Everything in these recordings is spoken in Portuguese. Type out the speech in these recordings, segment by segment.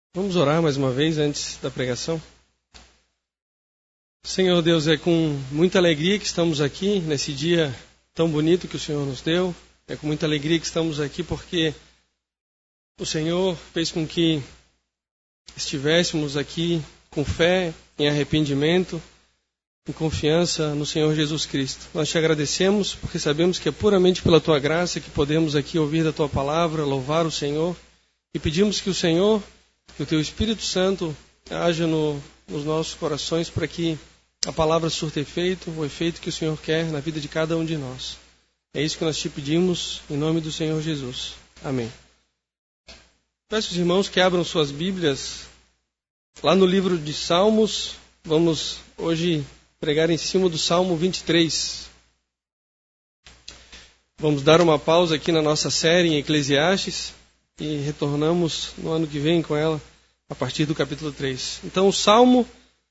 Vamos orar mais uma vez antes da pregação? Senhor Deus, é com muita alegria que estamos aqui nesse dia tão bonito que o Senhor nos deu. É com muita alegria que estamos aqui porque o Senhor fez com que estivéssemos aqui com fé, em arrependimento, em confiança no Senhor Jesus Cristo. Nós te agradecemos porque sabemos que é puramente pela Tua graça que podemos aqui ouvir da Tua palavra, louvar o Senhor e pedimos que o Senhor, que o Teu Espírito Santo haja nos nossos corações para que a palavra surta efeito, o efeito que o Senhor quer na vida de cada um de nós. É isso que nós te pedimos, em nome do Senhor Jesus. Amém. Peço aos irmãos que abram suas Bíblias lá no livro de Salmos. Vamos hoje pregar em cima do Salmo 23. Vamos dar uma pausa aqui na nossa série em Eclesiastes e retornamos no ano que vem com ela, a partir do capítulo 3. Então, o Salmo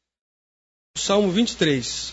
23.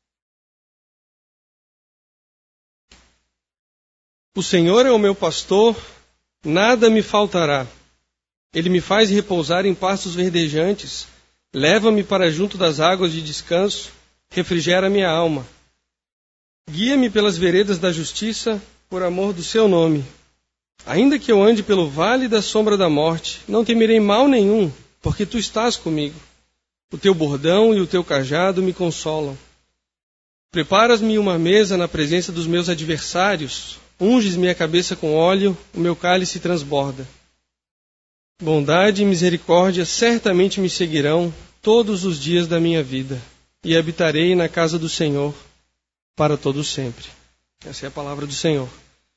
O Senhor é o meu pastor, nada me faltará. Ele me faz repousar em pastos verdejantes, leva-me para junto das águas de descanso, refrigera minha alma. Guia-me pelas veredas da justiça, por amor do seu nome. Ainda que eu ande pelo vale da sombra da morte, não temerei mal nenhum, porque tu estás comigo. O teu bordão e o teu cajado me consolam. Preparas-me uma mesa na presença dos meus adversários, unges minha cabeça com óleo, o meu cálice transborda. Bondade e misericórdia certamente me seguirão todos os dias da minha vida, e habitarei na casa do Senhor para todo sempre. Essa é a palavra do Senhor.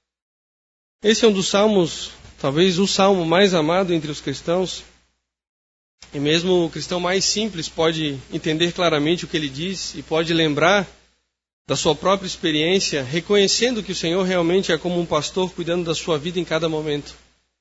Esse é um dos salmos, talvez o salmo mais amado entre os cristãos, e mesmo o cristão mais simples pode entender claramente o que ele diz e pode lembrar da sua própria experiência, reconhecendo que o Senhor realmente é como um pastor cuidando da sua vida em cada momento.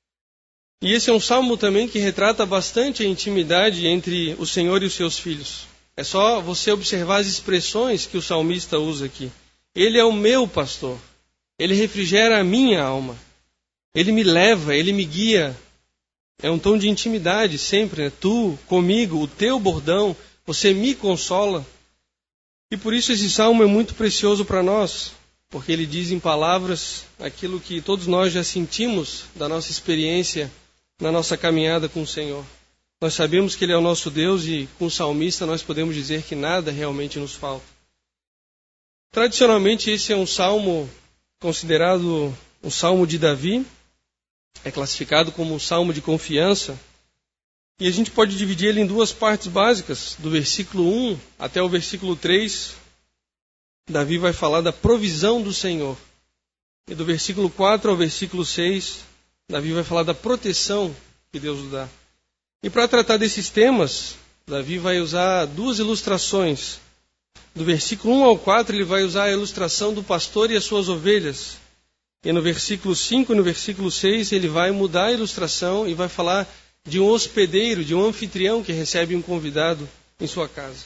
E esse é um salmo também que retrata bastante a intimidade entre o Senhor e os seus filhos. É só você observar as expressões que o salmista usa aqui. Ele é o meu pastor. Ele refrigera a minha alma. Ele me leva, ele me guia. É um tom de intimidade sempre, né? Tu, comigo, o teu bordão, você me consola. E por isso esse salmo é muito precioso para nós, porque ele diz em palavras aquilo que todos nós já sentimos da nossa experiência na nossa caminhada com o Senhor. Nós sabemos que Ele é o nosso Deus e com o salmista nós podemos dizer que nada realmente nos falta. Tradicionalmente esse é um salmo considerado um salmo de Davi, é classificado como um salmo de confiança, e a gente pode dividir ele em duas partes básicas, do versículo 1 até o versículo 3, Davi vai falar da provisão do Senhor, e do versículo 4 ao versículo 6, Davi vai falar da proteção que Deus nos dá. E para tratar desses temas, Davi vai usar duas ilustrações. Do versículo 1 ao 4, ele vai usar a ilustração do pastor e as suas ovelhas. E no versículo 5 e no versículo 6, ele vai mudar a ilustração e vai falar de um hospedeiro, de um anfitrião que recebe um convidado em sua casa.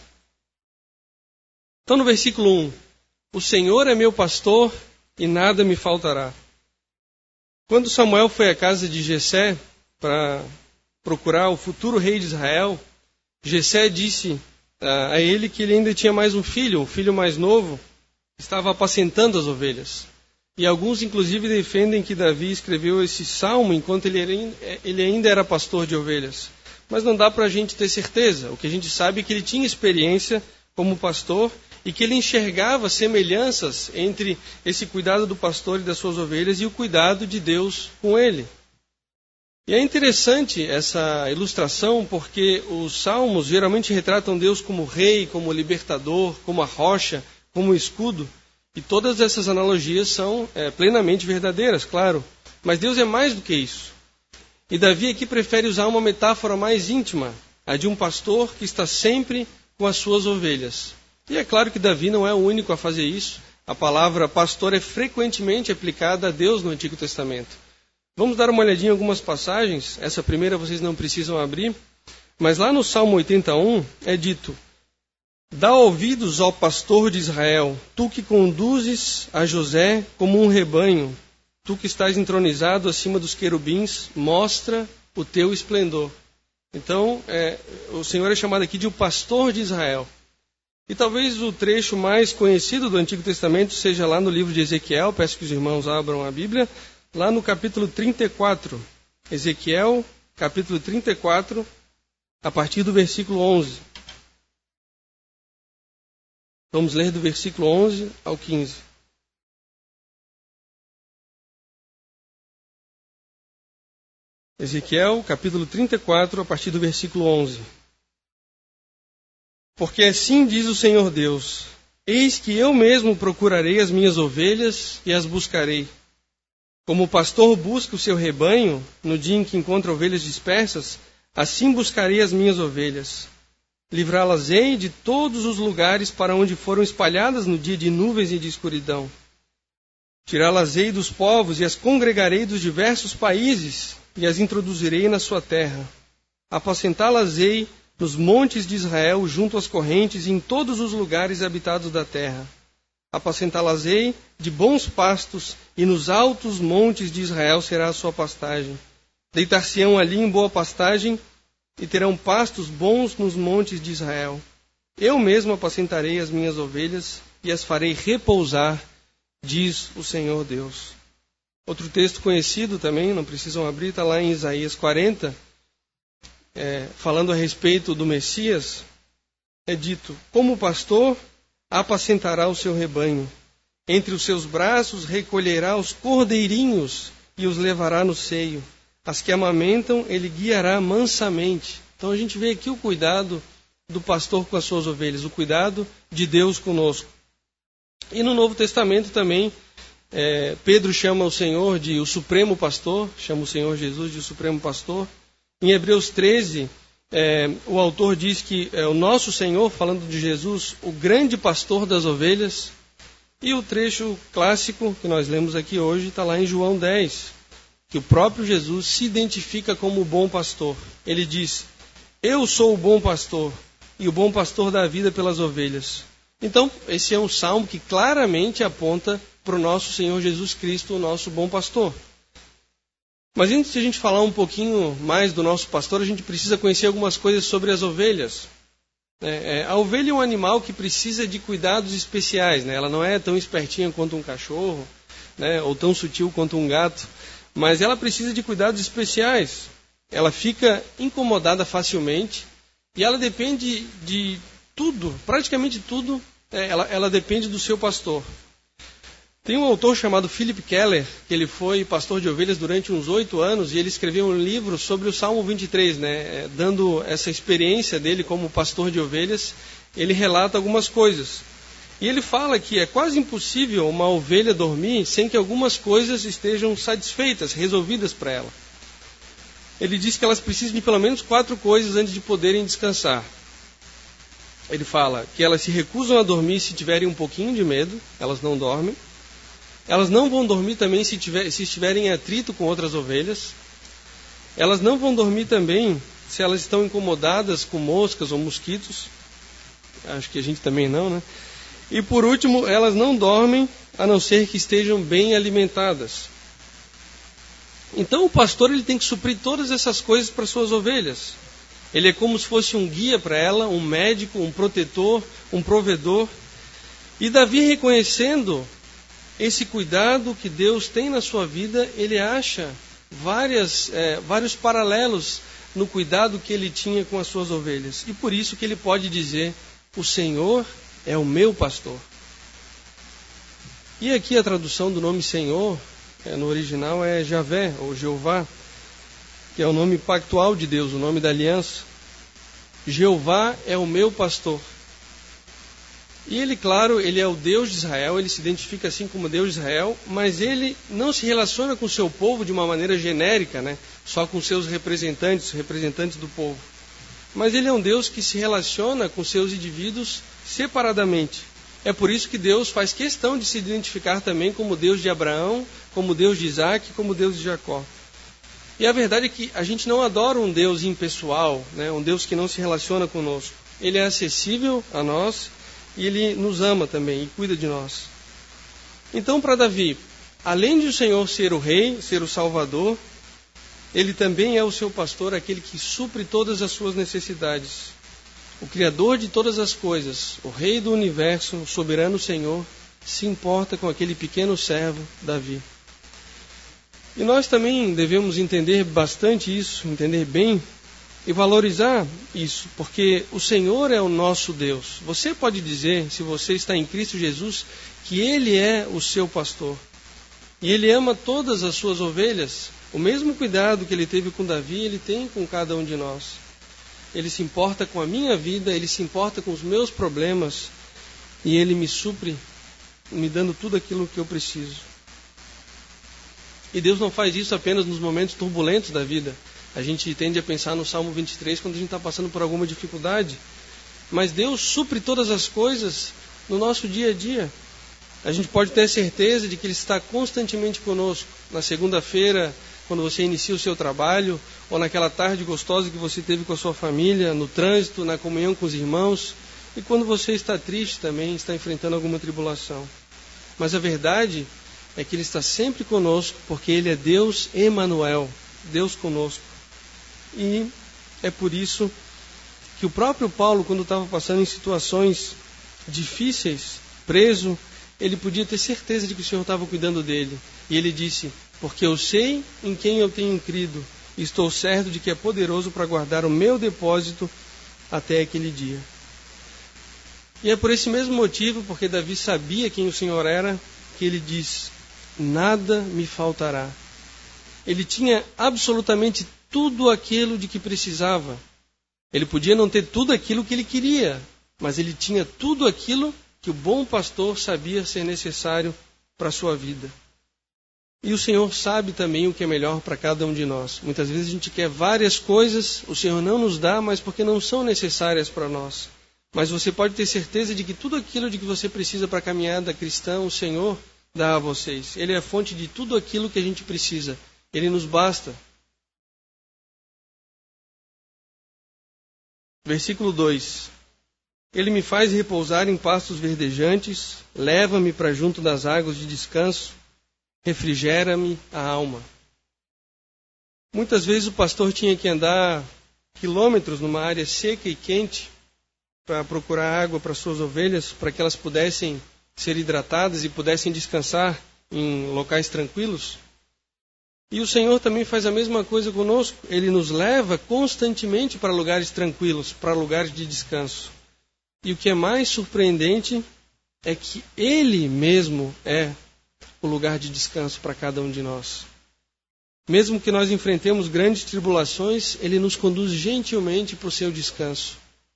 Então, no versículo 1, o Senhor é meu pastor e nada me faltará. Quando Samuel foi à casa de Jessé para procurar o futuro rei de Israel, Jessé disse a ele que ele ainda tinha mais um filho mais novo, que estava apacentando as ovelhas. E alguns, inclusive, defendem que Davi escreveu esse salmo enquanto ele ainda era pastor de ovelhas. Mas não dá para a gente ter certeza. O que a gente sabe é que ele tinha experiência como pastor e que ele enxergava semelhanças entre esse cuidado do pastor e das suas ovelhas e o cuidado de Deus com ele. E é interessante essa ilustração porque os salmos geralmente retratam Deus como rei, como libertador, como a rocha, como o escudo. E todas essas analogias são plenamente verdadeiras, claro. Mas Deus é mais do que isso. E Davi aqui prefere usar uma metáfora mais íntima, a de um pastor que está sempre com as suas ovelhas. E é claro que Davi não é o único a fazer isso. A palavra pastor é frequentemente aplicada a Deus no Antigo Testamento. Vamos dar uma olhadinha em algumas passagens. Essa primeira vocês não precisam abrir. Mas lá no Salmo 81 é dito: Dá ouvidos ao pastor de Israel, tu que conduzes a José como um rebanho, tu que estás entronizado acima dos querubins, mostra o teu esplendor. Então, o Senhor é chamado aqui de o pastor de Israel. E talvez o trecho mais conhecido do Antigo Testamento seja lá no livro de Ezequiel. Peço que os irmãos abram a Bíblia. Lá no capítulo 34. Ezequiel, capítulo 34, a partir do versículo 11. Vamos ler do versículo 11 ao 15. Ezequiel, capítulo 34, a partir do versículo 11. Porque assim diz o Senhor Deus: eis que eu mesmo procurarei as minhas ovelhas e as buscarei. Como o pastor busca o seu rebanho no dia em que encontra ovelhas dispersas, assim buscarei as minhas ovelhas. Livrá-las-ei de todos os lugares para onde foram espalhadas no dia de nuvens e de escuridão. Tirá-las-ei dos povos e as congregarei dos diversos países e as introduzirei na sua terra. Apacentá-las-ei nos montes de Israel, junto às correntes, e em todos os lugares habitados da terra. Apacentá-las-ei de bons pastos, e nos altos montes de Israel será a sua pastagem. Deitar-se-ão ali em boa pastagem, e terão pastos bons nos montes de Israel. Eu mesmo apacentarei as minhas ovelhas, e as farei repousar, diz o Senhor Deus. Outro texto conhecido também, não precisam abrir, está lá em Isaías 40, falando a respeito do Messias. É dito: como pastor apacentará o seu rebanho, entre os seus braços recolherá os cordeirinhos e os levará no seio. As que amamentam ele guiará mansamente. Então a gente vê aqui o cuidado do pastor com as suas ovelhas, o cuidado de Deus conosco. E no Novo Testamento também, Pedro chama o Senhor de o Supremo Pastor, chama o Senhor Jesus de o Supremo Pastor. Em Hebreus 13, o autor diz que é o nosso Senhor, falando de Jesus, o grande pastor das ovelhas. E o trecho clássico que nós lemos aqui hoje está lá em João 10, que o próprio Jesus se identifica como o bom pastor. Ele diz: eu sou o bom pastor, e o bom pastor dá a vida pelas ovelhas. Então, esse é um salmo que claramente aponta para o nosso Senhor Jesus Cristo, o nosso bom pastor. Mas antes de a gente falar um pouquinho mais do nosso pastor, a gente precisa conhecer algumas coisas sobre as ovelhas. A ovelha é um animal que precisa de cuidados especiais, né? Ela não é tão espertinha quanto um cachorro, né? Ou tão sutil quanto um gato, mas ela precisa de cuidados especiais. Ela fica incomodada facilmente e ela depende de tudo, praticamente tudo, ela depende do seu pastor. Tem um autor chamado Philip Keller, que ele foi pastor de ovelhas durante uns 8 anos, e ele escreveu um livro sobre o Salmo 23, né? Dando essa experiência dele como pastor de ovelhas, ele relata algumas coisas. E ele fala que é quase impossível uma ovelha dormir sem que algumas coisas estejam satisfeitas, resolvidas para ela. Ele diz que elas precisam de pelo menos 4 coisas antes de poderem descansar. Ele fala que elas se recusam a dormir se tiverem um pouquinho de medo, elas não dormem. Elas não vão dormir também se estiverem em atrito com outras ovelhas. Elas não vão dormir também se elas estão incomodadas com moscas ou mosquitos. Acho que a gente também não, né? E por último, elas não dormem a não ser que estejam bem alimentadas. Então o pastor ele tem que suprir todas essas coisas para suas ovelhas. Ele é como se fosse um guia para ela, um médico, um protetor, um provedor. E Davi, reconhecendo esse cuidado que Deus tem na sua vida, ele acha vários paralelos no cuidado que ele tinha com as suas ovelhas. E por isso que ele pode dizer: o Senhor é o meu pastor. E aqui a tradução do nome Senhor, no original é Javé, ou Jeová, que é o nome pactual de Deus, o nome da aliança. Jeová é o meu pastor. E ele, claro, ele é o Deus de Israel, ele se identifica assim como Deus de Israel, mas ele não se relaciona com o seu povo de uma maneira genérica, né? Só com seus representantes do povo. Mas ele é um Deus que se relaciona com seus indivíduos separadamente. É por isso que Deus faz questão de se identificar também como Deus de Abraão, como Deus de Isaac, como Deus de Jacó. E a verdade é que a gente não adora um Deus impessoal, né? Um Deus que não se relaciona conosco. Ele é acessível a nós e ele nos ama também e cuida de nós. Então, para Davi, além de o Senhor ser o rei, ser o salvador, Ele também é o seu pastor, aquele que supre todas as suas necessidades. O Criador de todas as coisas, o Rei do universo, o soberano Senhor, se importa com aquele pequeno servo, Davi. E nós também devemos entender bastante isso, entender bem e valorizar isso, porque o Senhor é o nosso Deus. Você pode dizer, se você está em Cristo Jesus, que Ele é o seu pastor. E Ele ama todas as suas ovelhas. O mesmo cuidado que Ele teve com Davi, Ele tem com cada um de nós. Ele se importa com a minha vida, Ele se importa com os meus problemas e Ele me supre, me dando tudo aquilo que eu preciso. E Deus não faz isso apenas nos momentos turbulentos da vida. A gente tende a pensar no Salmo 23 quando a gente está passando por alguma dificuldade. Mas Deus supre todas as coisas no nosso dia a dia. A gente pode ter certeza de que Ele está constantemente conosco. Na segunda-feira, quando você inicia o seu trabalho, ou naquela tarde gostosa que você teve com a sua família, no trânsito, na comunhão com os irmãos, e quando você está triste também, está enfrentando alguma tribulação. Mas a verdade é que Ele está sempre conosco, porque Ele é Deus Emanuel, Deus conosco. E é por isso que o próprio Paulo, quando estava passando em situações difíceis, preso, ele podia ter certeza de que o Senhor estava cuidando dele. E ele disse, porque eu sei em quem eu tenho crido, e estou certo de que é poderoso para guardar o meu depósito até aquele dia. E é por esse mesmo motivo, porque Davi sabia quem o Senhor era, que ele diz, nada me faltará. Ele tinha absolutamente tudo aquilo de que precisava. Ele podia não ter tudo aquilo que ele queria, mas ele tinha tudo aquilo que o bom pastor sabia ser necessário para a sua vida. E o Senhor sabe também o que é melhor para cada um de nós. Muitas vezes a gente quer várias coisas, o Senhor não nos dá, mas porque não são necessárias para nós. Mas você pode ter certeza de que tudo aquilo de que você precisa para a caminhada cristã, o Senhor dá a vocês. Ele é a fonte de tudo aquilo que a gente precisa. Ele nos basta. Versículo 2. Ele me faz repousar em pastos verdejantes, leva-me para junto das águas de descanso, refrigera-me a alma. Muitas vezes o pastor tinha que andar quilômetros numa área seca e quente para procurar água para suas ovelhas, para que elas pudessem ser hidratadas e pudessem descansar em locais tranquilos. E o Senhor também faz a mesma coisa conosco. Ele nos leva constantemente para lugares tranquilos, para lugares de descanso. E o que é mais surpreendente é que Ele mesmo é o lugar de descanso para cada um de nós. Mesmo que nós enfrentemos grandes tribulações, Ele nos conduz gentilmente para o seu descanso.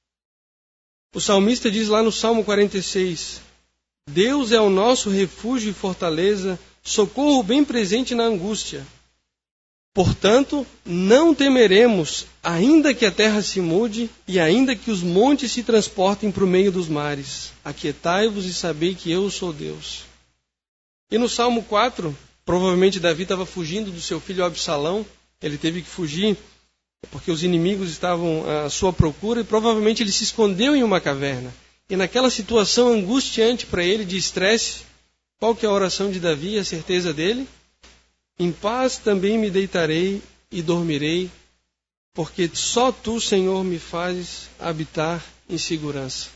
O salmista diz lá no Salmo 46, Deus é o nosso refúgio e fortaleza, socorro bem presente na angústia. Portanto, não temeremos, ainda que a terra se mude e ainda que os montes se transportem para o meio dos mares. Aquietai-vos e sabei que eu sou Deus. E no Salmo 4, provavelmente Davi estava fugindo do seu filho Absalão. Ele teve que fugir porque os inimigos estavam à sua procura e provavelmente ele se escondeu em uma caverna. E naquela situação angustiante para ele, de estresse, qual que é a oração de Davi, a certeza dele? Em paz também me deitarei e dormirei, porque só Tu, Senhor, me fazes habitar em segurança.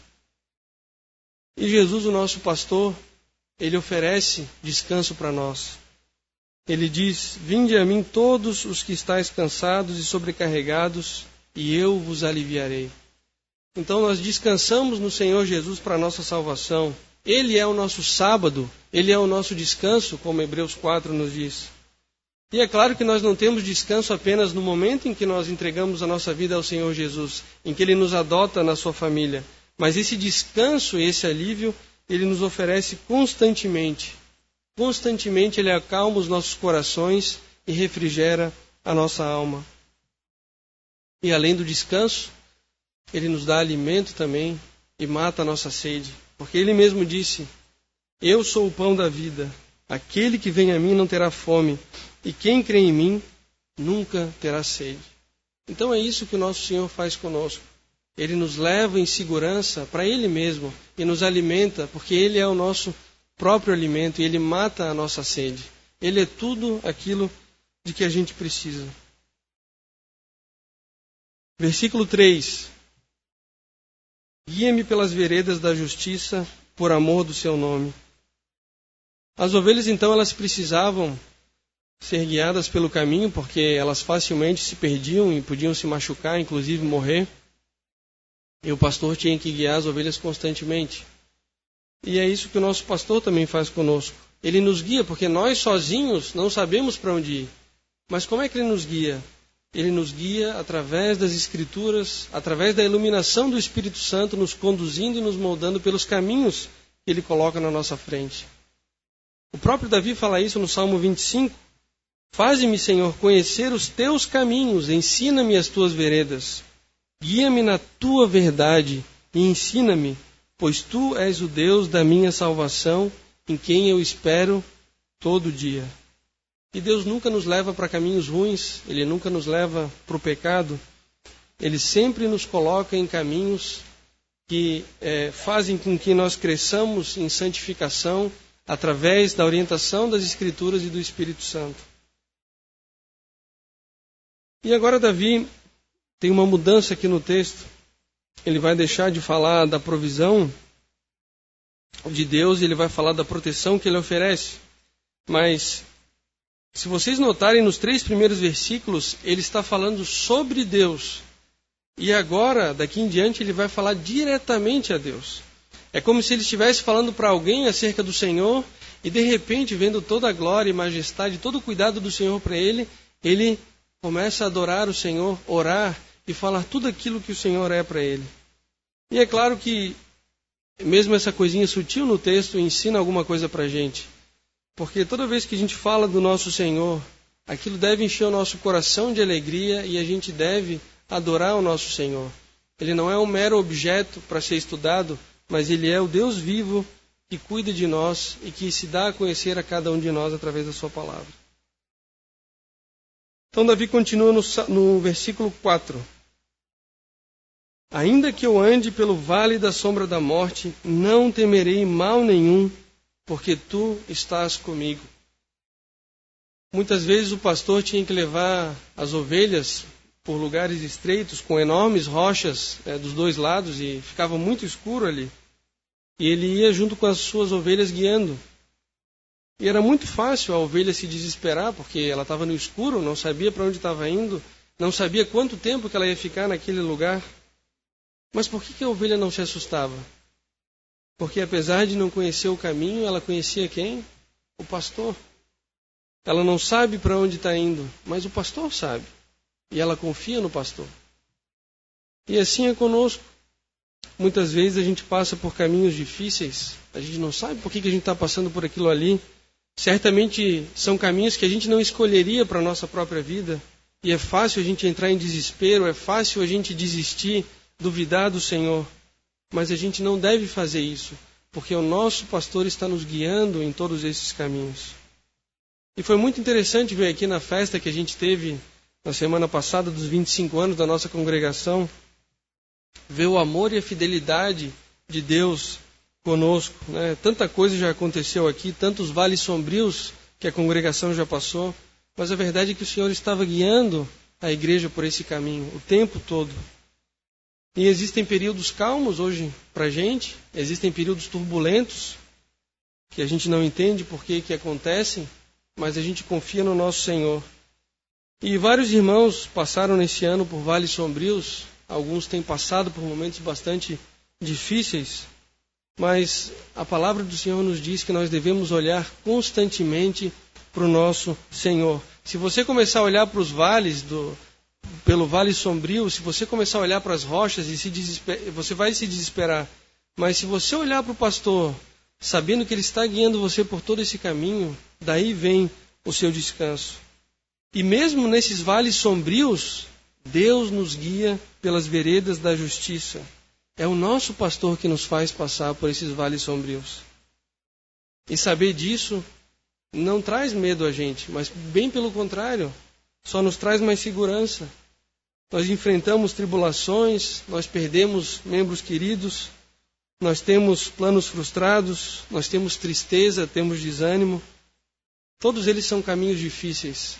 E Jesus, o nosso pastor, Ele oferece descanso para nós. Ele diz, vinde a mim todos os que estáis cansados e sobrecarregados, e eu vos aliviarei. Então nós descansamos no Senhor Jesus para a nossa salvação. Ele é o nosso sábado, Ele é o nosso descanso, como Hebreus 4 nos diz. E é claro que nós não temos descanso apenas no momento em que nós entregamos a nossa vida ao Senhor Jesus, em que Ele nos adota na sua família. Mas esse descanso, esse alívio, Ele nos oferece constantemente. Constantemente Ele acalma os nossos corações e refrigera a nossa alma. E além do descanso, Ele nos dá alimento também e mata a nossa sede. Porque Ele mesmo disse, eu sou o pão da vida. Aquele que vem a mim não terá fome. E quem crê em mim nunca terá sede. Então é isso que o nosso Senhor faz conosco. Ele nos leva em segurança para Ele mesmo e nos alimenta, porque Ele é o nosso próprio alimento e Ele mata a nossa sede. Ele é tudo aquilo de que a gente precisa. Versículo 3. Guia-me pelas veredas da justiça, por amor do seu nome. As ovelhas, então, elas precisavam ser guiadas pelo caminho, porque elas facilmente se perdiam e podiam se machucar, inclusive morrer. E o pastor tinha que guiar as ovelhas constantemente. E é isso que o nosso pastor também faz conosco. Ele nos guia, porque nós sozinhos não sabemos para onde ir. Mas como é que ele nos guia? Ele nos guia através das Escrituras, através da iluminação do Espírito Santo, nos conduzindo e nos moldando pelos caminhos que ele coloca na nossa frente. O próprio Davi fala isso no Salmo 25. Faze-me, Senhor, conhecer os teus caminhos, ensina-me as tuas veredas. Guia-me na tua verdade e ensina-me, pois tu és o Deus da minha salvação, em quem eu espero todo dia. E Deus nunca nos leva para caminhos ruins, Ele nunca nos leva para o pecado. Ele sempre nos coloca em caminhos que fazem com que nós cresçamos em santificação através da orientação das Escrituras e do Espírito Santo. E agora Davi tem uma mudança aqui no texto. Ele vai deixar de falar da provisão de Deus e ele vai falar da proteção que ele oferece. Mas, se vocês notarem nos 3 primeiros versículos, ele está falando sobre Deus. E agora, daqui em diante, ele vai falar diretamente a Deus. É como se ele estivesse falando para alguém acerca do Senhor e, de repente, vendo toda a glória e majestade, todo o cuidado do Senhor para ele, ele começa a adorar o Senhor, orar e falar tudo aquilo que o Senhor é para ele. E é claro que, mesmo essa coisinha sutil no texto, ensina alguma coisa para a gente. Porque toda vez que a gente fala do nosso Senhor, aquilo deve encher o nosso coração de alegria e a gente deve adorar o nosso Senhor. Ele não é um mero objeto para ser estudado, mas Ele é o Deus vivo que cuida de nós e que se dá a conhecer a cada um de nós através da sua palavra. Então Davi continua no versículo 4. Ainda que eu ande pelo vale da sombra da morte, não temerei mal nenhum, porque tu estás comigo. Muitas vezes o pastor tinha que levar as ovelhas por lugares estreitos, com enormes rochas dos dois lados, e ficava muito escuro ali. E ele ia junto com as suas ovelhas guiando. E era muito fácil a ovelha se desesperar, porque ela estava no escuro, não sabia para onde estava indo, não sabia quanto tempo que ela ia ficar naquele lugar. Mas por que a ovelha não se assustava? Porque apesar de não conhecer o caminho, ela conhecia quem? O pastor. Ela não sabe para onde está indo, mas o pastor sabe. E ela confia no pastor. E assim é conosco. Muitas vezes a gente passa por caminhos difíceis, a gente não sabe por que a gente está passando por aquilo ali. Certamente são caminhos que a gente não escolheria para a nossa própria vida. E é fácil a gente entrar em desespero, é fácil a gente desistir, duvidar do Senhor. Mas a gente não deve fazer isso, porque o nosso pastor está nos guiando em todos esses caminhos. E foi muito interessante ver aqui na festa que a gente teve na semana passada, dos 25 anos da nossa congregação, ver o amor e a fidelidade de Deus conosco. Né? Tanta coisa já aconteceu aqui, tantos vales sombrios que a congregação já passou, mas a verdade é que o Senhor estava guiando a igreja por esse caminho o tempo todo. E existem períodos calmos hoje para a gente, existem períodos turbulentos, que a gente não entende por que acontecem, mas a gente confia no nosso Senhor. E vários irmãos passaram nesse ano por vales sombrios, alguns têm passado por momentos bastante difíceis, mas a palavra do Senhor nos diz que nós devemos olhar constantemente para o nosso Senhor. Se você começar a olhar para os vales pelo vale sombrio, se você começar a olhar para as rochas, você vai se desesperar. Mas se você olhar para o pastor, sabendo que ele está guiando você por todo esse caminho, daí vem o seu descanso. E mesmo nesses vales sombrios, Deus nos guia pelas veredas da justiça. É o nosso pastor que nos faz passar por esses vales sombrios. E saber disso não traz medo a gente, mas bem pelo contrário, só nos traz mais segurança. Nós enfrentamos tribulações, nós perdemos membros queridos, nós temos planos frustrados, nós temos tristeza, temos desânimo. Todos eles são caminhos difíceis.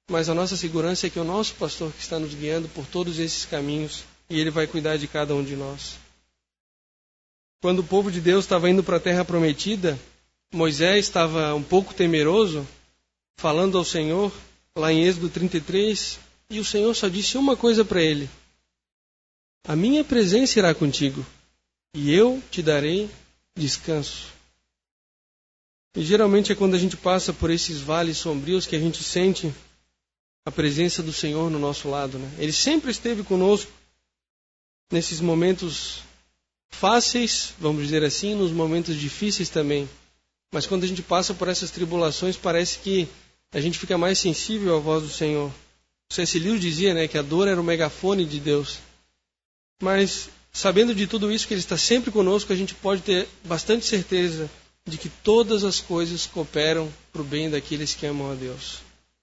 mas a nossa segurança é que é o nosso pastor que está nos guiando por todos esses caminhos e ele vai cuidar de cada um de nós. Quando o povo de Deus estava indo para a terra prometida, Moisés estava um pouco temeroso, falando ao Senhor, lá em Êxodo 33, e o Senhor só disse uma coisa para ele: a minha presença irá contigo, e eu te darei descanso. E geralmente é quando a gente passa por esses vales sombrios que a gente sente a presença do Senhor no nosso lado, né? Ele sempre esteve conosco nesses momentos fáceis, vamos dizer assim, nos momentos difíceis também. Mas quando a gente passa por essas tribulações, parece que a gente fica mais sensível à voz do Senhor. C.S. Lewis dizia, né, que a dor era o megafone de Deus. Mas, sabendo de tudo isso, que Ele está sempre conosco, a gente pode ter bastante certeza de que todas as coisas cooperam para o bem daqueles que amam a Deus.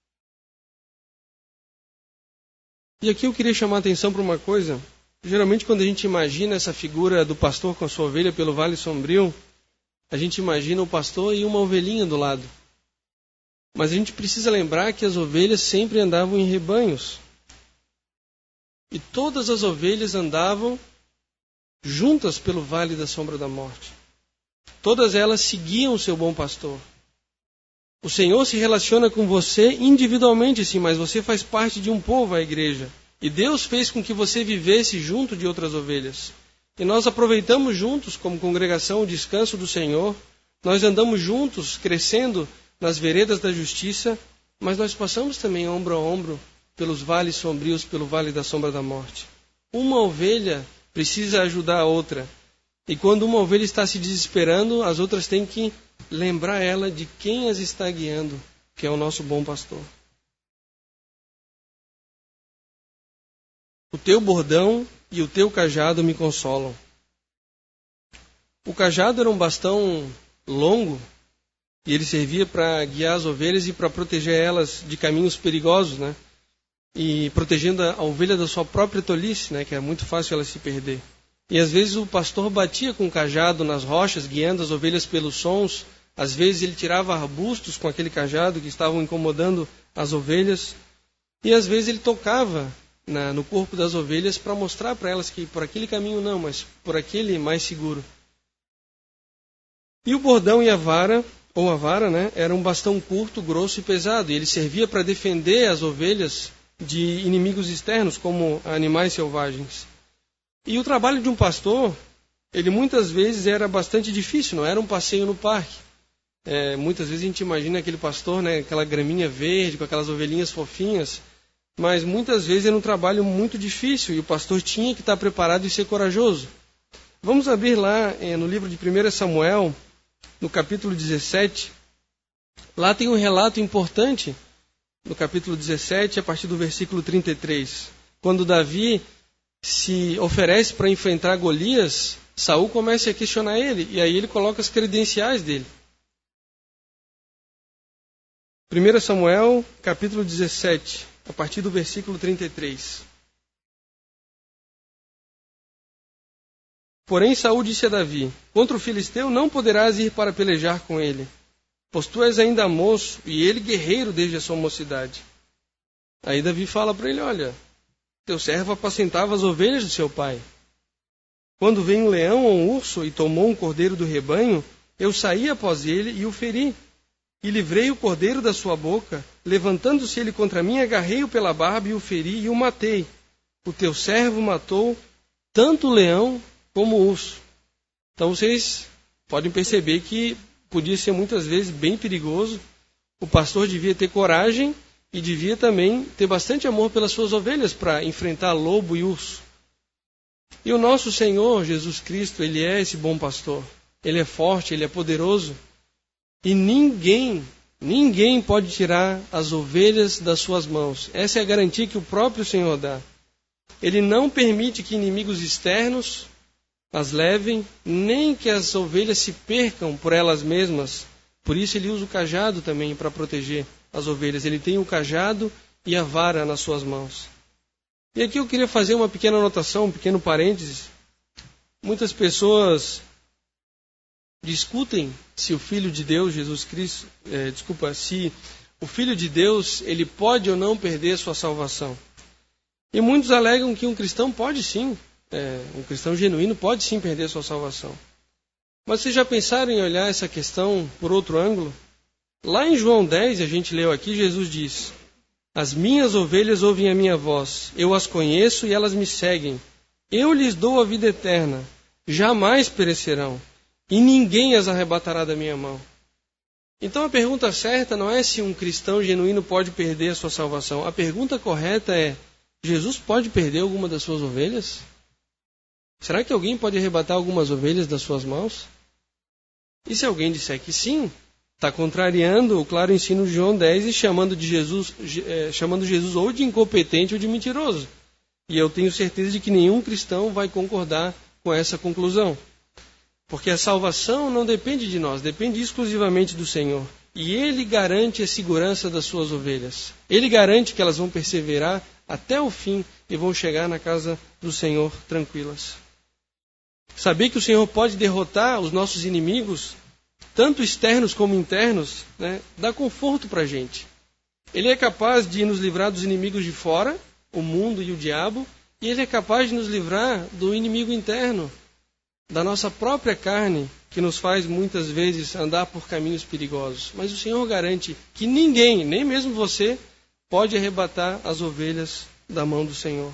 E aqui eu queria chamar a atenção para uma coisa. Geralmente, quando a gente imagina essa figura do pastor com a sua ovelha pelo vale sombrio, a gente imagina o pastor e uma ovelhinha do lado. Mas a gente precisa lembrar que as ovelhas sempre andavam em rebanhos. E todas as ovelhas andavam juntas pelo vale da sombra da morte. Todas elas seguiam o seu bom pastor. O Senhor se relaciona com você individualmente, sim, mas você faz parte de um povo, a igreja. E Deus fez com que você vivesse junto de outras ovelhas. E nós aproveitamos juntos, como congregação, o descanso do Senhor. Nós andamos juntos, crescendo nas veredas da justiça, mas nós passamos também ombro a ombro pelos vales sombrios, pelo vale da sombra da morte. Uma ovelha precisa ajudar a outra. E quando uma ovelha está se desesperando, as outras têm que lembrar ela de quem as está guiando, que é o nosso bom pastor. O teu bordão e o teu cajado me consolam. O cajado era um bastão longo e ele servia para guiar as ovelhas e para proteger elas de caminhos perigosos, né? E protegendo a ovelha da sua própria tolice, né? Que é muito fácil ela se perder. E às vezes o pastor batia com o cajado nas rochas, guiando as ovelhas pelos sons. Às vezes ele tirava arbustos com aquele cajado que estavam incomodando as ovelhas. E às vezes ele tocava no corpo das ovelhas para mostrar para elas que por aquele caminho não, mas por aquele mais seguro. E o bordão e a vara, ou a vara, né, era um bastão curto, grosso e pesado. E ele servia para defender as ovelhas de inimigos externos, como animais selvagens. E o trabalho de um pastor, ele muitas vezes era bastante difícil, não era um passeio no parque. Muitas vezes a gente imagina aquele pastor, né, aquela graminha verde, com aquelas ovelhinhas fofinhas, mas muitas vezes era um trabalho muito difícil e o pastor tinha que estar preparado e ser corajoso. Vamos abrir lá no livro de 1 Samuel, no capítulo 17. Lá tem um relato importante, no capítulo 17, a partir do versículo 33. Quando Davi se oferece para enfrentar Golias, Saul começa a questionar ele, e aí ele coloca as credenciais dele. 1 Samuel, capítulo 17, a partir do versículo 33. Porém Saul disse a Davi: contra o filisteu não poderás ir para pelejar com ele, pois tu és ainda moço, e ele guerreiro desde a sua mocidade. Aí Davi fala para ele: olha, teu servo apacentava as ovelhas do seu pai. Quando veio um leão ou um urso e tomou um cordeiro do rebanho, eu saí após ele e o feri. E livrei o cordeiro da sua boca, levantando-se ele contra mim, agarrei-o pela barba e o feri e o matei. O teu servo matou tanto o leão como o urso. Então vocês podem perceber que podia ser muitas vezes bem perigoso. O pastor devia ter coragem e devia também ter bastante amor pelas suas ovelhas para enfrentar lobo e urso. E o nosso Senhor Jesus Cristo, Ele é esse bom pastor. Ele é forte, Ele é poderoso. E ninguém pode tirar as ovelhas das suas mãos. Essa é a garantia que o próprio Senhor dá. Ele não permite que inimigos externos as levem, nem que as ovelhas se percam por elas mesmas. Por isso ele usa o cajado também para proteger as ovelhas. Ele tem o cajado e a vara nas suas mãos. E aqui eu queria fazer uma pequena anotação, um pequeno parênteses. Muitas pessoas discutem se o Filho de Deus, Jesus Cristo, se o Filho de Deus, ele pode ou não perder sua salvação. E muitos alegam que um cristão pode sim, um cristão genuíno pode sim perder sua salvação. Mas vocês já pensaram em olhar essa questão por outro ângulo? Lá em João 10, a gente leu aqui, Jesus diz: as minhas ovelhas ouvem a minha voz, eu as conheço e elas me seguem. Eu lhes dou a vida eterna, jamais perecerão, e ninguém as arrebatará da minha mão. Então a pergunta certa não é se um cristão genuíno pode perder a sua salvação. A pergunta correta é: Jesus pode perder alguma das suas ovelhas? Será que alguém pode arrebatar algumas ovelhas das suas mãos? E se alguém disser que sim, está contrariando o claro ensino de João 10 e chamando Jesus ou de incompetente ou de mentiroso. E eu tenho certeza de que nenhum cristão vai concordar com essa conclusão. Porque a salvação não depende de nós, depende exclusivamente do Senhor. E Ele garante a segurança das suas ovelhas. Ele garante que elas vão perseverar até o fim e vão chegar na casa do Senhor tranquilas. Saber que o Senhor pode derrotar os nossos inimigos, tanto externos como internos, dá conforto para a gente. Ele é capaz de nos livrar dos inimigos de fora, o mundo e o diabo, e Ele é capaz de nos livrar do inimigo interno, da nossa própria carne, que nos faz muitas vezes andar por caminhos perigosos. Mas o Senhor garante que ninguém, nem mesmo você, pode arrebatar as ovelhas da mão do Senhor.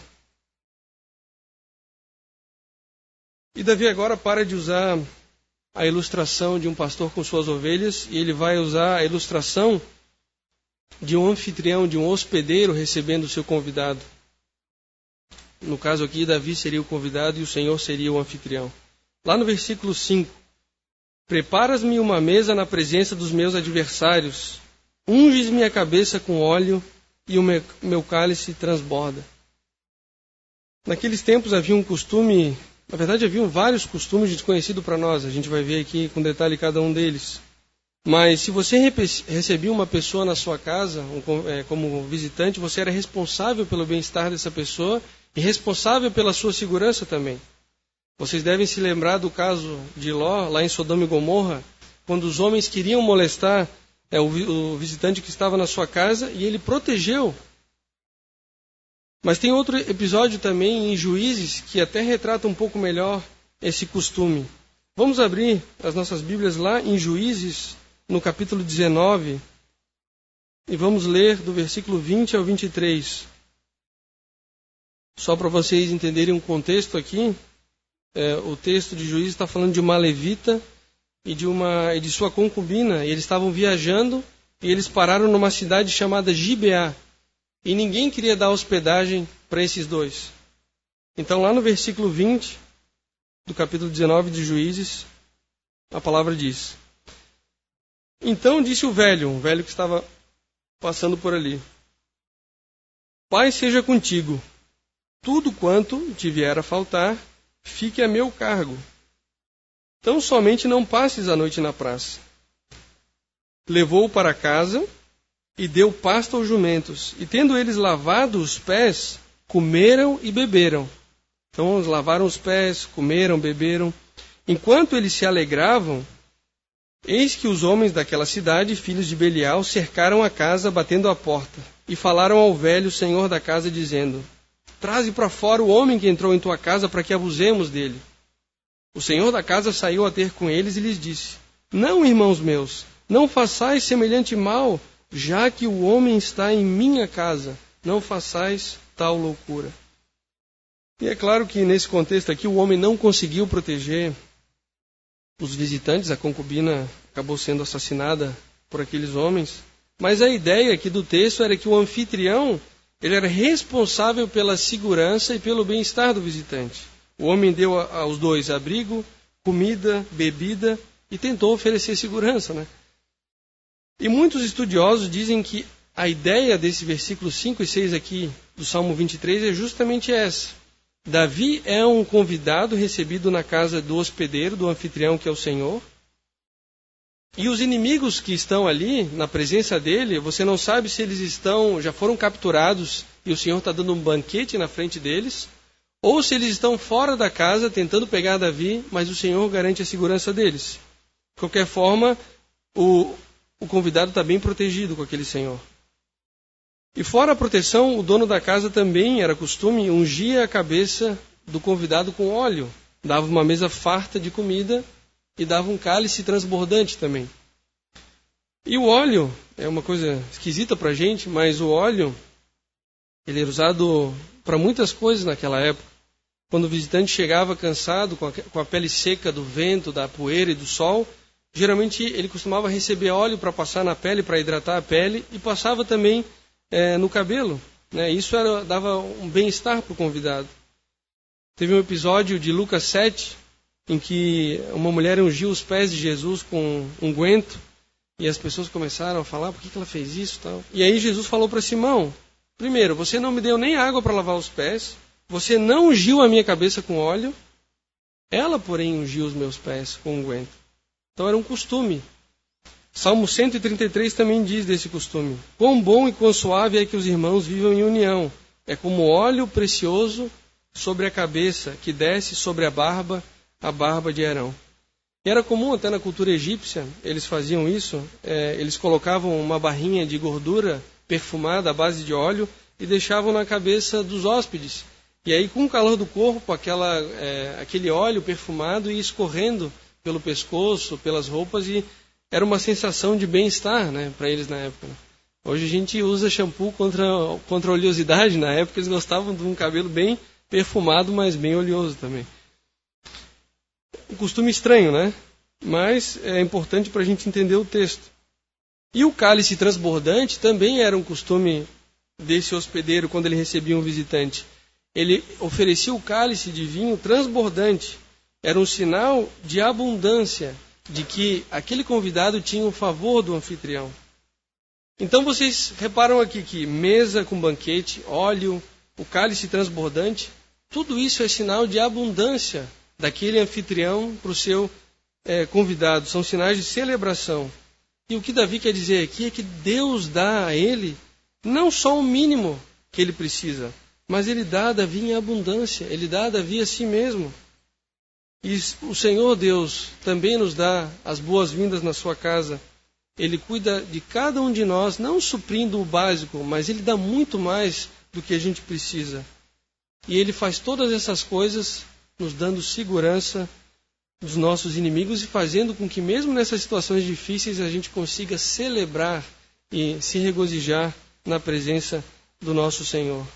E Davi agora para de usar a ilustração de um pastor com suas ovelhas, e ele vai usar a ilustração de um anfitrião, de um hospedeiro recebendo o seu convidado. No caso aqui, Davi seria o convidado e o Senhor seria o anfitrião. Lá no versículo 5, preparas-me uma mesa na presença dos meus adversários, unges minha cabeça com óleo e o meu cálice transborda. Naqueles tempos havia um costume, na verdade haviam vários costumes desconhecidos para nós, a gente vai ver aqui com detalhe cada um deles. Mas se você recebia uma pessoa na sua casa, como visitante, você era responsável pelo bem-estar dessa pessoa e responsável pela sua segurança também. Vocês devem se lembrar do caso de Ló, lá em Sodoma e Gomorra, quando os homens queriam molestar o visitante que estava na sua casa e ele protegeu. Mas tem outro episódio também em Juízes que até retrata um pouco melhor esse costume. Vamos abrir as nossas Bíblias lá em Juízes, no capítulo 19, e vamos ler do versículo 20 ao 23. Só para vocês entenderem um contexto aqui, o texto de Juízes está falando de uma levita e de sua concubina. E eles estavam viajando e eles pararam numa cidade chamada Gibeá. E ninguém queria dar hospedagem para esses dois. Então lá no versículo 20 do capítulo 19 de Juízes, a palavra diz: então disse o velho, um velho que estava passando por ali: Pai seja contigo, tudo quanto te vier a faltar, fique a meu cargo. Tão somente não passes a noite na praça. Levou-o para casa e deu pasto aos jumentos. E tendo eles lavado os pés, comeram e beberam. Então eles lavaram os pés, comeram, beberam. Enquanto eles se alegravam, eis que os homens daquela cidade, filhos de Belial, cercaram a casa, batendo à porta. E falaram ao velho senhor da casa, dizendo: traze para fora o homem que entrou em tua casa, para que abusemos dele. O senhor da casa saiu a ter com eles e lhes disse: não, irmãos meus, não façais semelhante mal, já que o homem está em minha casa. Não façais tal loucura. E é claro que nesse contexto aqui o homem não conseguiu proteger os visitantes. A concubina acabou sendo assassinada por aqueles homens. Mas a ideia aqui do texto era que o anfitrião, ele era responsável pela segurança e pelo bem-estar do visitante. O homem deu aos dois abrigo, comida, bebida e tentou oferecer segurança, E muitos estudiosos dizem que a ideia desse versículo 5 e 6 aqui do Salmo 23 é justamente essa. Davi é um convidado recebido na casa do hospedeiro, do anfitrião que é o Senhor. E os inimigos que estão ali, na presença dele, você não sabe se eles já foram capturados e o Senhor está dando um banquete na frente deles, ou se eles estão fora da casa tentando pegar Davi, mas o Senhor garante a segurança deles. De qualquer forma, o o convidado está bem protegido com aquele senhor. E fora a proteção, o dono da casa também, era costume, ungia a cabeça do convidado com óleo. Dava uma mesa farta de comida e dava um cálice transbordante também. E o óleo, é uma coisa esquisita para a gente, mas o óleo, ele era usado para muitas coisas naquela época. Quando o visitante chegava cansado, com a pele seca do vento, da poeira e do sol, geralmente ele costumava receber óleo para passar na pele, para hidratar a pele, e passava também no cabelo. Né? Isso dava um bem-estar para o convidado. Teve um episódio de Lucas 7, em que uma mulher ungiu os pés de Jesus com unguento, e as pessoas começaram a falar, por que ela fez isso? Tal. E aí Jesus falou para Simão, primeiro, você não me deu nem água para lavar os pés, você não ungiu a minha cabeça com óleo, ela, porém, ungiu os meus pés com unguento. Então era um costume. Salmo 133 também diz desse costume. Quão bom e quão suave é que os irmãos vivam em união. É como óleo precioso sobre a cabeça, que desce sobre a barba de Arão. E era comum até na cultura egípcia, eles faziam isso, eles colocavam uma barrinha de gordura perfumada à base de óleo e deixavam na cabeça dos hóspedes. E aí, com o calor do corpo, aquele óleo perfumado ia escorrendo pelo pescoço, pelas roupas, e era uma sensação de bem-estar, né, para eles na época. Hoje a gente usa shampoo contra a oleosidade, na época eles gostavam de um cabelo bem perfumado, mas bem oleoso também. Um costume estranho, né? Mas é importante para a gente entender o texto. E o cálice transbordante também era um costume desse hospedeiro quando ele recebia um visitante. Ele oferecia o cálice de vinho transbordante. Era um sinal de abundância, de que aquele convidado tinha o favor do anfitrião. Então vocês reparam aqui que mesa com banquete, óleo, o cálice transbordante, tudo isso é sinal de abundância daquele anfitrião para o seu convidado. São sinais de celebração. E o que Davi quer dizer aqui é que Deus dá a ele não só o mínimo que ele precisa, mas ele dá a Davi em abundância, ele dá a Davi a si mesmo. E o Senhor Deus também nos dá as boas-vindas na sua casa. Ele cuida de cada um de nós, não suprindo o básico, mas ele dá muito mais do que a gente precisa. E ele faz todas essas coisas nos dando segurança dos nossos inimigos e fazendo com que mesmo nessas situações difíceis a gente consiga celebrar e se regozijar na presença do nosso Senhor.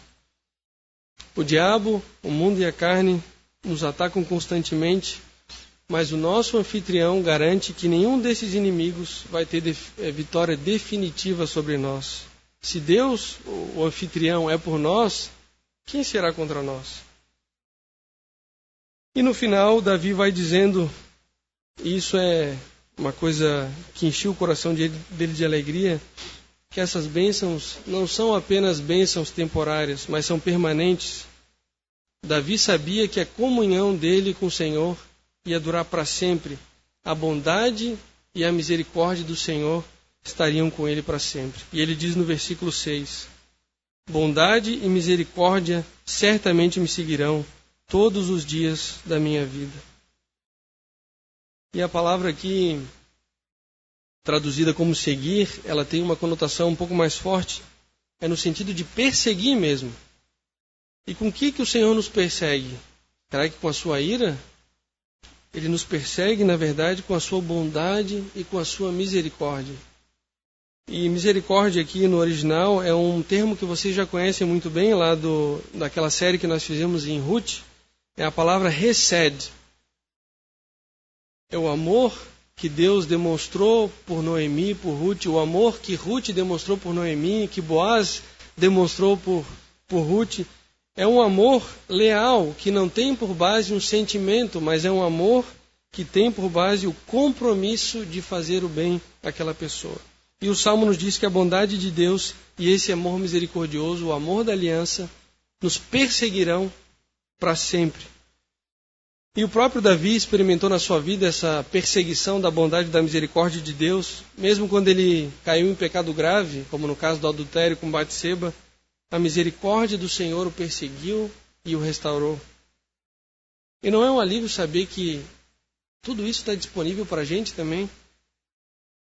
O diabo, o mundo e a carne nos atacam constantemente, mas o nosso anfitrião garante que nenhum desses inimigos vai ter vitória definitiva sobre nós. Se Deus, o anfitrião, é por nós, quem será contra nós? E no final, Davi vai dizendo, e isso é uma coisa que encheu o coração dele de alegria, que essas bênçãos não são apenas bênçãos temporárias, mas são permanentes. Davi sabia que a comunhão dele com o Senhor ia durar para sempre. A bondade e a misericórdia do Senhor estariam com ele para sempre. E ele diz no versículo 6, bondade e misericórdia certamente me seguirão todos os dias da minha vida. E a palavra aqui, traduzida como seguir, ela tem uma conotação um pouco mais forte. É no sentido de perseguir mesmo. E com que o Senhor nos persegue? Será que com a sua ira? Ele nos persegue, na verdade, com a sua bondade e com a sua misericórdia. E misericórdia aqui no original é um termo que vocês já conhecem muito bem lá daquela série que nós fizemos em Ruth. É a palavra hesed. É o amor que Deus demonstrou por Noemi, por Ruth, o amor que Ruth demonstrou por Noemi, que Boaz demonstrou por Ruth. É um amor leal, que não tem por base um sentimento, mas é um amor que tem por base o compromisso de fazer o bem àquela pessoa. E o Salmo nos diz que a bondade de Deus e esse amor misericordioso, o amor da aliança, nos perseguirão para sempre. E o próprio Davi experimentou na sua vida essa perseguição da bondade e da misericórdia de Deus, mesmo quando ele caiu em pecado grave, como no caso do adultério com Batseba, a misericórdia do Senhor o perseguiu e o restaurou. E não é um alívio saber que tudo isso está disponível para a gente também?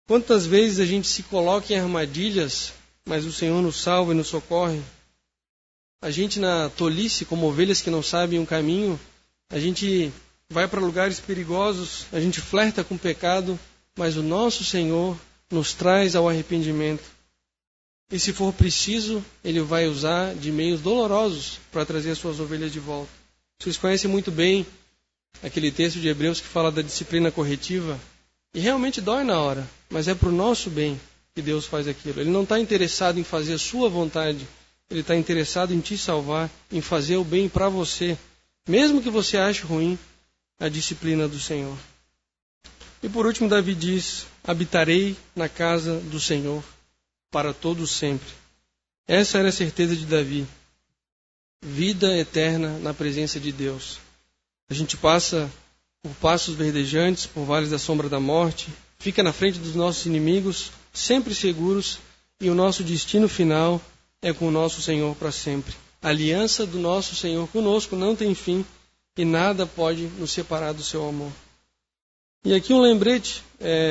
Quantas vezes a gente se coloca em armadilhas, mas o Senhor nos salva e nos socorre? A gente, na tolice, como ovelhas que não sabem um caminho, a gente vai para lugares perigosos, a gente flerta com o pecado, mas o nosso Senhor nos traz ao arrependimento. E se for preciso, Ele vai usar de meios dolorosos para trazer as suas ovelhas de volta. Vocês conhecem muito bem aquele texto de Hebreus que fala da disciplina corretiva. E realmente dói na hora, mas é para o nosso bem que Deus faz aquilo. Ele não está interessado em fazer a sua vontade. Ele está interessado em te salvar, em fazer o bem para você, mesmo que você ache ruim a disciplina do Senhor. E por último, Davi diz: habitarei na casa do Senhor para todo sempre. Essa era a certeza de Davi. Vida eterna na presença de Deus. A gente passa por passos verdejantes, por vales da sombra da morte, fica na frente dos nossos inimigos, sempre seguros, e o nosso destino final é com o nosso Senhor para sempre. A aliança do nosso Senhor conosco não tem fim e nada pode nos separar do seu amor. E aqui um lembrete,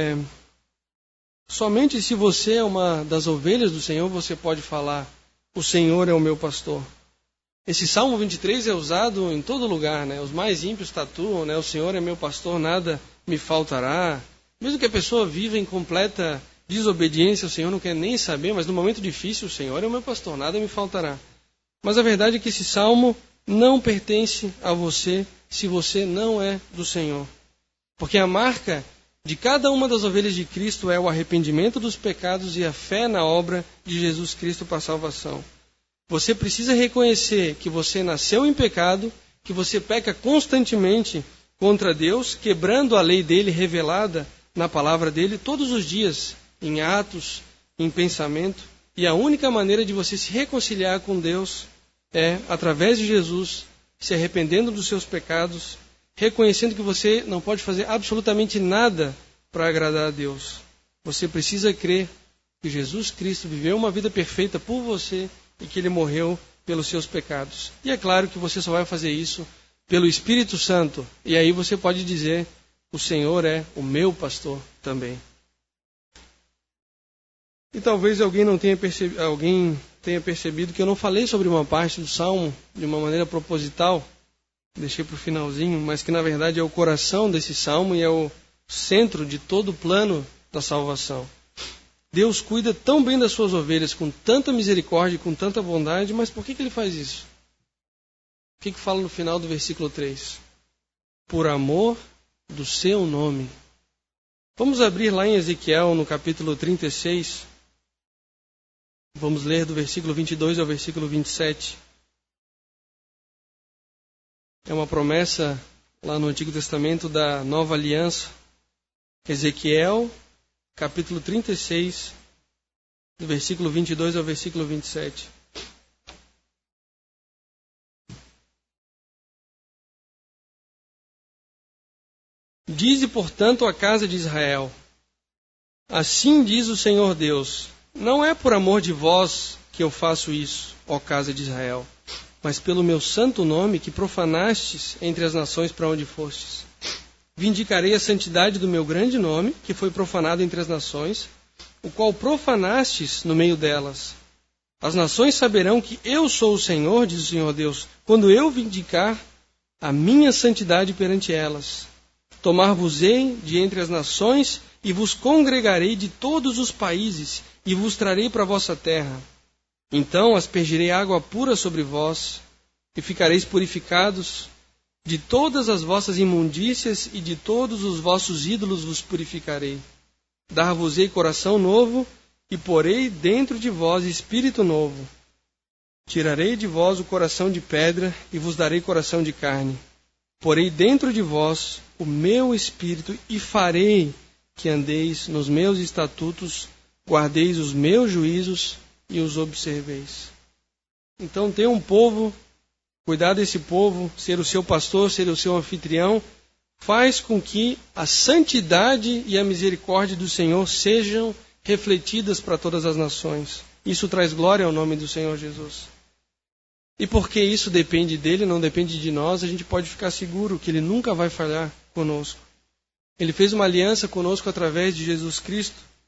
somente se você é uma das ovelhas do Senhor, você pode falar: o Senhor é o meu pastor. Esse Salmo 23 é usado em todo lugar, né? Os mais ímpios tatuam, né? O Senhor é meu pastor, nada me faltará. Mesmo que a pessoa viva em completa desobediência, o Senhor não quer nem saber, mas no momento difícil, o Senhor é o meu pastor, nada me faltará. Mas a verdade é que esse Salmo não pertence a você se você não é do Senhor. Porque a marca de cada uma das ovelhas de Cristo é o arrependimento dos pecados e a fé na obra de Jesus Cristo para a salvação. Você precisa reconhecer que você nasceu em pecado, que você peca constantemente contra Deus, quebrando a lei dele revelada na palavra dele todos os dias, em atos, em pensamento. E a única maneira de você se reconciliar com Deus é através de Jesus, se arrependendo dos seus pecados, reconhecendo que você não pode fazer absolutamente nada para agradar a Deus. Você precisa crer que Jesus Cristo viveu uma vida perfeita por você e que Ele morreu pelos seus pecados. E é claro que você só vai fazer isso pelo Espírito Santo. E aí você pode dizer: o Senhor é o meu pastor também. E talvez alguém tenha percebido que eu não falei sobre uma parte do Salmo de uma maneira proposital, deixei para o finalzinho, mas que na verdade é o coração desse Salmo e é o centro de todo o plano da salvação. Deus cuida tão bem das suas ovelhas, com tanta misericórdia e com tanta bondade, mas por que Ele faz isso? O que fala no final do versículo 3? Por amor do seu nome. Vamos abrir lá em Ezequiel, no capítulo 36. Vamos ler do versículo 22 ao versículo 27. É uma promessa lá no Antigo Testamento da Nova Aliança. Ezequiel, capítulo 36, do versículo 22 ao versículo 27. Dize, portanto, à casa de Israel: assim diz o Senhor Deus: não é por amor de vós que eu faço isso, ó casa de Israel, mas pelo meu santo nome que profanastes entre as nações para onde fostes. Vindicarei a santidade do meu grande nome, que foi profanado entre as nações, o qual profanastes no meio delas. As nações saberão que eu sou o Senhor, diz o Senhor Deus, quando eu vindicar a minha santidade perante elas. Tomar-vos-ei de entre as nações e vos congregarei de todos os países e vos trarei para a vossa terra. Então aspergirei água pura sobre vós e ficareis purificados. De todas as vossas imundícias e de todos os vossos ídolos vos purificarei. Dar-vos-ei coração novo e porei dentro de vós espírito novo. Tirarei de vós o coração de pedra e vos darei coração de carne. Porei dentro de vós o meu espírito e farei que andeis nos meus estatutos, guardeis os meus juízos e os observeis. Então tem um povo, cuidar desse povo, ser o seu pastor, ser o seu anfitrião, faz com que a santidade e a misericórdia do Senhor sejam refletidas para todas as nações. Isso traz glória ao nome do Senhor Jesus. E porque isso depende dele, não depende de nós, a gente pode ficar seguro que ele nunca vai falhar conosco. Ele fez uma aliança conosco através de Jesus Cristo.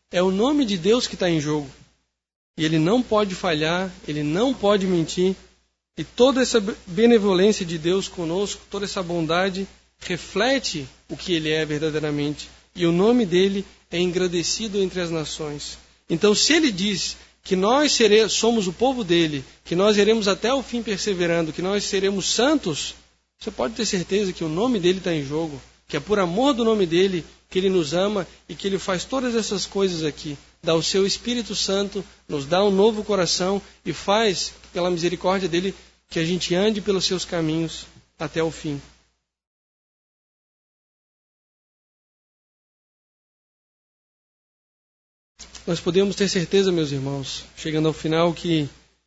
É o nome de Deus que está em jogo. E Ele não pode falhar, Ele não pode mentir. E toda essa benevolência de Deus conosco, toda essa bondade, reflete o que Ele é verdadeiramente. E o nome dEle é engrandecido entre as nações. Então, se Ele diz que nós somos o povo dEle, que nós iremos até o fim perseverando, que nós seremos santos, você pode ter certeza que o nome dEle está em jogo, que é por amor do nome dEle que Ele nos ama e que Ele faz todas essas coisas aqui. Dá o seu Espírito Santo, nos dá um novo coração e faz, pela misericórdia dEle, que a gente ande pelos seus caminhos até o fim. Nós podemos ter certeza, meus irmãos, chegando ao final, que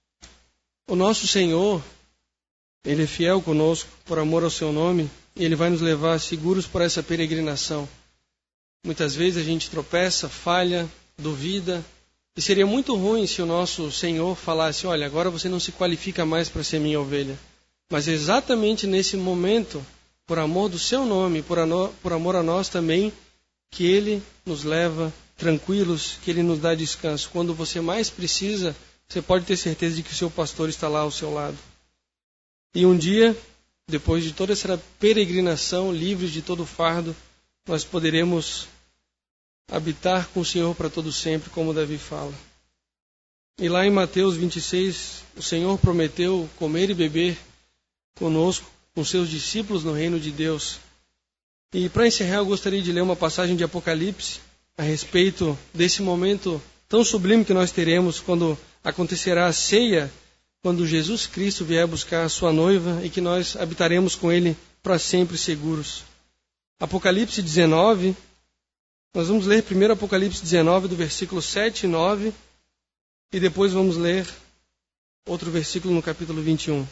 o nosso Senhor, Ele é fiel conosco por amor ao seu nome e Ele vai nos levar seguros por essa peregrinação. Muitas vezes a gente tropeça, falha, duvida, e seria muito ruim se o nosso Senhor falasse: olha, agora você não se qualifica mais para ser minha ovelha. Mas exatamente nesse momento, por amor do seu nome, por amor a nós também, que Ele nos leva tranquilos, que Ele nos dá descanso. Quando você mais precisa, você pode ter certeza de que o seu pastor está lá ao seu lado. E um dia, depois de toda essa peregrinação, livres de todo fardo, nós poderemos habitar com o Senhor para todo sempre, como Davi fala. E lá em Mateus 26, o Senhor prometeu comer e beber conosco, com seus discípulos no reino de Deus. E para encerrar, eu gostaria de ler uma passagem de Apocalipse a respeito desse momento tão sublime que nós teremos quando acontecerá a ceia, quando Jesus Cristo vier buscar a sua noiva e que nós habitaremos com Ele para sempre seguros. Apocalipse 19, nós vamos ler primeiro Apocalipse 19, do versículo 7 e 9, e depois vamos ler outro versículo no capítulo 21.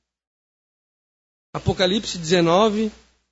Apocalipse 19,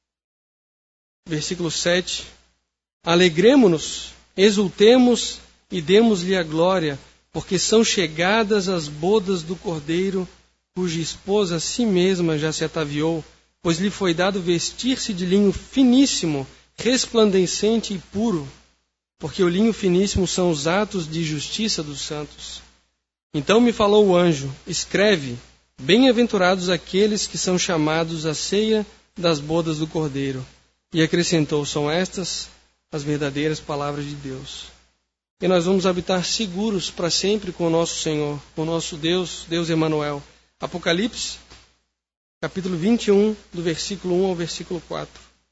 versículo 7. Alegremo-nos, exultemos e demos-lhe a glória, porque são chegadas as bodas do Cordeiro, cuja esposa a si mesma já se ataviou, pois lhe foi dado vestir-se de linho finíssimo, resplandecente e puro, porque o linho finíssimo são os atos de justiça dos santos. Então me falou o anjo: escreve, bem-aventurados aqueles que são chamados à ceia das bodas do Cordeiro. E acrescentou: são estas as verdadeiras palavras de Deus. E nós vamos habitar seguros para sempre com o nosso Senhor, com o nosso Deus, Deus Emanuel. Apocalipse, capítulo 21, do versículo 1 ao versículo 4.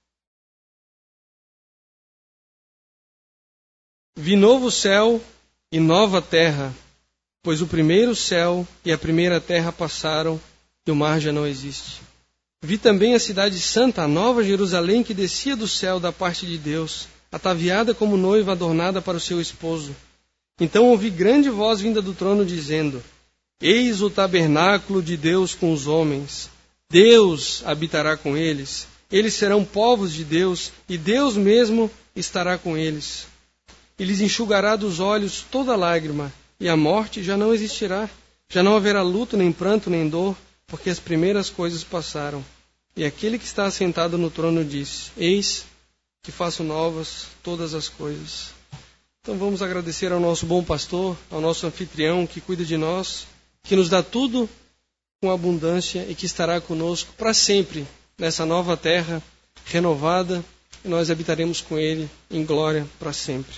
Vi novo céu e nova terra, pois o primeiro céu e a primeira terra passaram e o mar já não existe. Vi também a cidade santa, a nova Jerusalém, que descia do céu da parte de Deus, ataviada como noiva adornada para o seu esposo. Então ouvi grande voz vinda do trono dizendo: eis o tabernáculo de Deus com os homens. Deus habitará com eles. Eles serão povos de Deus, e Deus mesmo estará com eles. E lhes enxugará dos olhos toda lágrima, e a morte já não existirá. Já não haverá luto, nem pranto, nem dor, porque as primeiras coisas passaram. E aquele que está assentado no trono disse: eis que faço novas todas as coisas. Então vamos agradecer ao nosso bom pastor, ao nosso anfitrião que cuida de nós, que nos dá tudo com abundância e que estará conosco para sempre nessa nova terra renovada, e nós habitaremos com Ele em glória para sempre.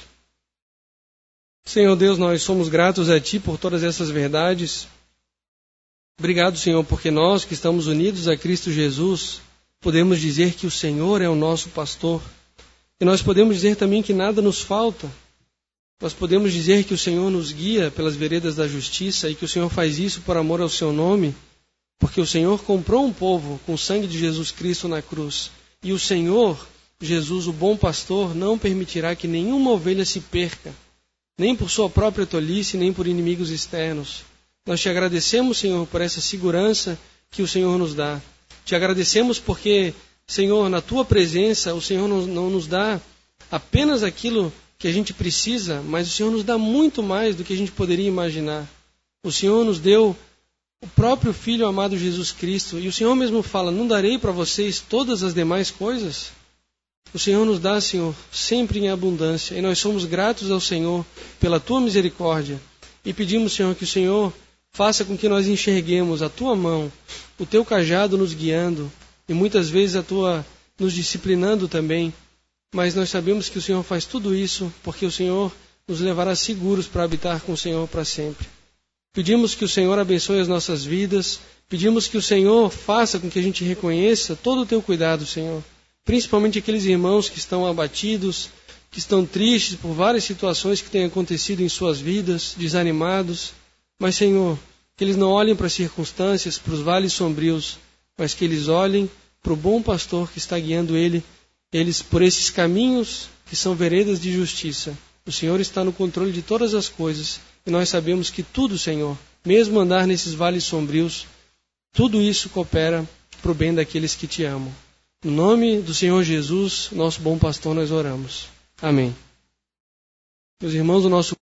Senhor Deus, nós somos gratos a Ti por todas essas verdades. Obrigado, Senhor, porque nós que estamos unidos a Cristo Jesus, podemos dizer que o Senhor é o nosso pastor. E nós podemos dizer também que nada nos falta. Nós podemos dizer que o Senhor nos guia pelas veredas da justiça e que o Senhor faz isso por amor ao seu nome, porque o Senhor comprou um povo com o sangue de Jesus Cristo na cruz. E o Senhor, Jesus, o bom pastor, não permitirá que nenhuma ovelha se perca, nem por sua própria tolice, nem por inimigos externos. Nós te agradecemos, Senhor, por essa segurança que o Senhor nos dá. Te agradecemos porque, Senhor, na Tua presença, o Senhor não nos dá apenas aquilo que a gente precisa, mas o Senhor nos dá muito mais do que a gente poderia imaginar. O Senhor nos deu o próprio Filho amado Jesus Cristo, e o Senhor mesmo fala: não darei para vocês todas as demais coisas? O Senhor nos dá, Senhor, sempre em abundância, e nós somos gratos ao Senhor pela Tua misericórdia. E pedimos, Senhor, que o Senhor faça com que nós enxerguemos a Tua mão, o Teu cajado nos guiando, e muitas vezes nos disciplinando também. Mas nós sabemos que o Senhor faz tudo isso porque o Senhor nos levará seguros para habitar com o Senhor para sempre. Pedimos que o Senhor abençoe as nossas vidas, pedimos que o Senhor faça com que a gente reconheça todo o Teu cuidado, Senhor. Principalmente aqueles irmãos que estão abatidos, que estão tristes por várias situações que têm acontecido em suas vidas, desanimados. Mas, Senhor, que eles não olhem para as circunstâncias, para os vales sombrios, mas que eles olhem para o bom pastor que está guiando eles por esses caminhos que são veredas de justiça. O Senhor está no controle de todas as coisas, e nós sabemos que tudo, Senhor, mesmo andar nesses vales sombrios, tudo isso coopera para o bem daqueles que Te amam. No nome do Senhor Jesus, nosso bom pastor, nós oramos. Amém. Meus irmãos, o nosso